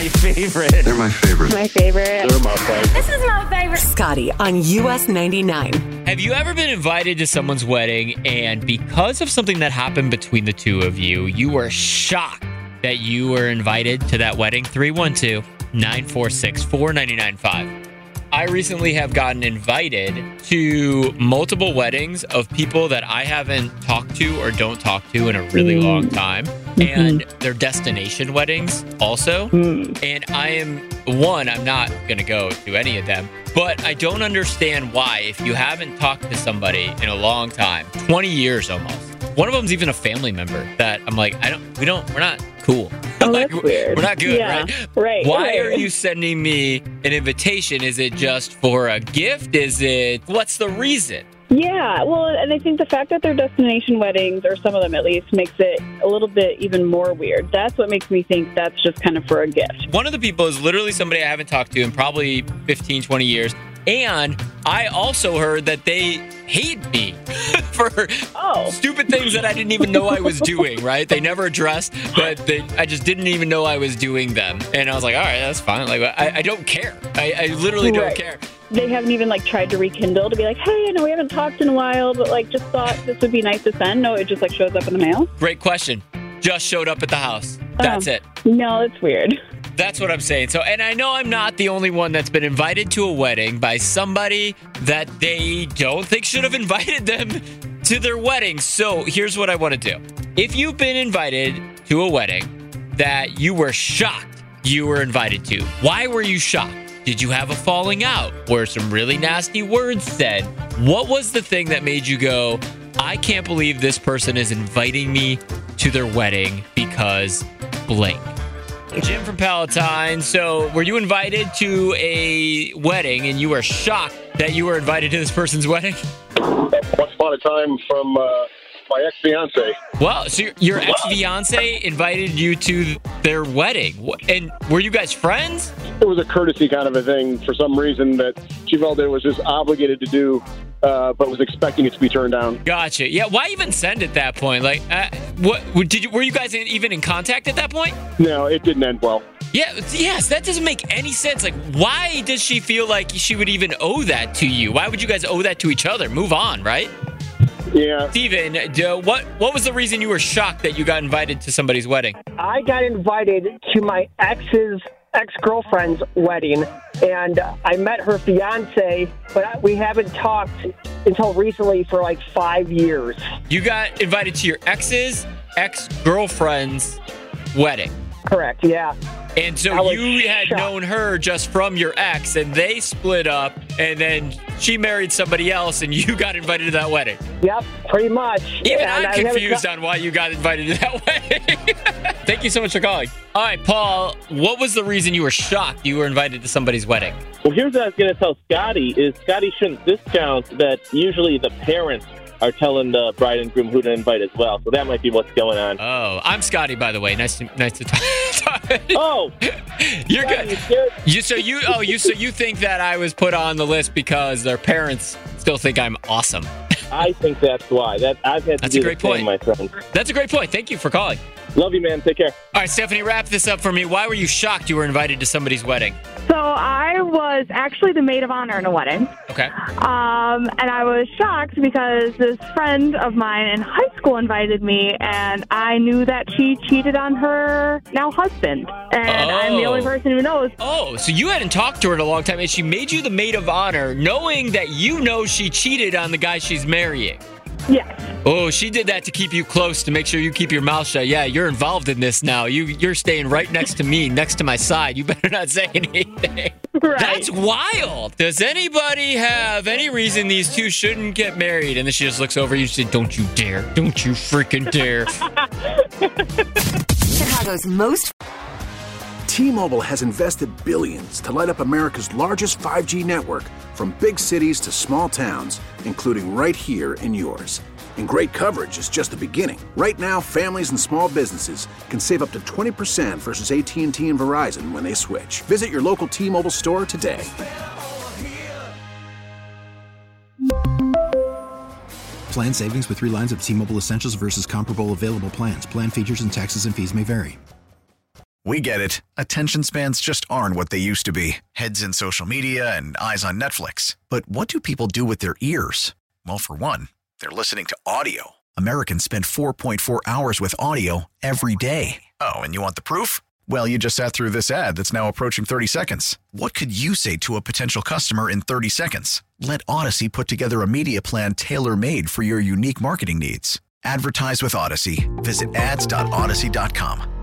my favorite. They're my favorite. My favorite. They're my favorite. This is my favorite. Scotty on US 99. Have you ever been invited to someone's wedding and because of something that happened between the two of you, you were shocked that you were invited to that wedding? 312-946-4995. I recently have gotten invited to multiple weddings of people that I haven't talked to or don't talk to in a really long time. And they're destination weddings also. And I'm not going to go to any of them. But I don't understand why, if you haven't talked to somebody in a long time, 20 years almost. One of them's even a family member that I'm like, we're not cool. Oh, that's weird. We're not good, Yeah, right? right. Why are you sending me an invitation? Is it just for a gift? What's the reason? Yeah, well, and I think the fact that they're destination weddings, or some of them at least, makes it a little bit even more weird. That's what makes me think that's just kind of for a gift. One of the people is literally somebody I haven't talked to in probably 15, 20 years. And I also heard that they hate me for stupid things that I didn't even know I was doing, right? They never addressed, but I just didn't even know I was doing them. And I was like, all right, that's fine. Like, I don't care. I literally don't care. They haven't even tried to rekindle to be like, hey, I know we haven't talked in a while, but just thought this would be nice to send. No, it just shows up in the mail. Great question. Just showed up at the house. That's it. No, it's weird. That's what I'm saying. So, and I know I'm not the only one that's been invited to a wedding by somebody that they don't think should have invited them to their wedding. So here's what I want to do. If you've been invited to a wedding that you were shocked you were invited to, why were you shocked? Did you have a falling out? Were some really nasty words said? What was the thing that made you go, I can't believe this person is inviting me to their wedding because blank? Jim from Palatine. So were you invited to a wedding and you were shocked that you were invited to this person's wedding? Once upon a time from my ex-fiance. Well, so your ex-fiance invited you to their wedding. And were you guys friends? It was a courtesy kind of a thing for some reason that she felt it was just obligated to do, but was expecting it to be turned down. Gotcha. Yeah, why even send at that point? Were you guys even in contact at that point? No, it didn't end well. Yes, that doesn't make any sense. Why does she feel like she would even owe that to you? Why would you guys owe that to each other? Move on, right? Yeah. Steven, what was the reason you were shocked that you got invited to somebody's wedding? I got invited to my ex-girlfriend's wedding, and I met her fiance, but we haven't talked until recently for 5 years. You got invited to your ex's ex-girlfriend's wedding? Correct, yeah. And so you had known her just from your ex, and they split up, and then she married somebody else, and you got invited to that wedding. Yep, pretty much. Even I'm confused on why you got invited to that wedding. Thank you so much for calling. All right, Paul, what was the reason you were shocked you were invited to somebody's wedding? Well, here's what I was going to tell Scotty, is Scotty shouldn't discount that usually the parents are telling the bride and groom who to invite as well. So that might be what's going on. Oh, I'm Scotty, by the way. Nice to talk. Oh, you're good. So you think that I was put on the list because their parents still think I'm awesome? I think that's why. I've had to do the same, my friend. That's a great point. Thank you for calling. Love you, man. Take care. All right, Stephanie, wrap this up for me. Why were you shocked you were invited to somebody's wedding? So I was actually the maid of honor in a wedding. Okay. And I was shocked because this friend of mine in high school invited me, and I knew that she cheated on her now husband. And I'm the only person who knows. Oh, so you hadn't talked to her in a long time, and she made you the maid of honor, knowing that you know she cheated on the guy she's marrying. Yes. Oh, she did that to keep you close, to make sure you keep your mouth shut. Yeah, you're involved in this now. You're staying right next to me, next to my side. You better not say anything. Right. That's wild. Does anybody have any reason these two shouldn't get married? And then she just looks over you and says, don't you dare. Don't you freaking dare. Chicago's most... T-Mobile has invested billions to light up America's largest 5G network, from big cities to small towns, including right here in yours. And great coverage is just the beginning. Right now, families and small businesses can save up to 20% versus AT&T and Verizon when they switch. Visit your local T-Mobile store today. Plan savings with 3 lines of T-Mobile Essentials versus comparable available plans. Plan features and taxes and fees may vary. We get it. Attention spans just aren't what they used to be. Heads in social media and eyes on Netflix. But what do people do with their ears? Well, for one, they're listening to audio. Americans spend 4.4 hours with audio every day. Oh, and you want the proof? Well, you just sat through this ad that's now approaching 30 seconds. What could you say to a potential customer in 30 seconds? Let Odyssey put together a media plan tailor-made for your unique marketing needs. Advertise with Odyssey. Visit ads.odyssey.com.